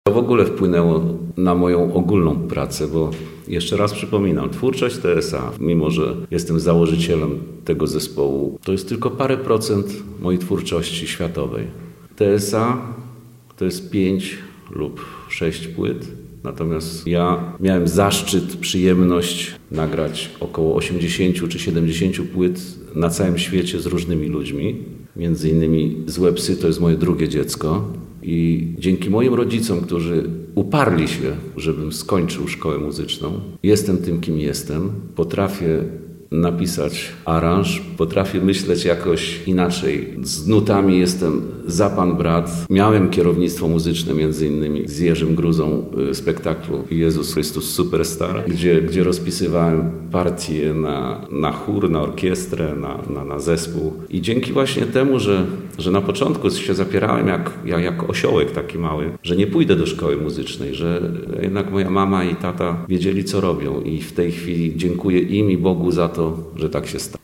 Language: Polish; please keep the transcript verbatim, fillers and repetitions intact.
To w ogóle wpłynęło na moją ogólną pracę, bo jeszcze raz przypominam, twórczość T S A, mimo że jestem założycielem tego zespołu, to jest tylko parę procent mojej twórczości światowej. T S A to jest pięć lub sześć płyt, natomiast ja miałem zaszczyt, przyjemność nagrać około osiemdziesiąt czy siedemdziesiąt płyt na całym świecie z różnymi ludźmi. Między innymi Złe psy to jest moje drugie dziecko. I dzięki moim rodzicom, którzy uparli się, żebym skończył szkołę muzyczną, jestem tym, kim jestem. Potrafię napisać aranż, potrafię myśleć jakoś inaczej. Z nutami jestem za pan brat. Miałem kierownictwo muzyczne między innymi z Jerzym Gruzą spektaklu Jezus Chrystus Superstar, gdzie, gdzie rozpisywałem partie na, na chór, na orkiestrę, na, na, na zespół. I dzięki właśnie temu, że, że na początku się zapierałem jak, jak, jak osiołek taki mały, że nie pójdę do szkoły muzycznej, że jednak moja mama i tata wiedzieli, co robią i w tej chwili dziękuję im i Bogu za to, że tak się stało.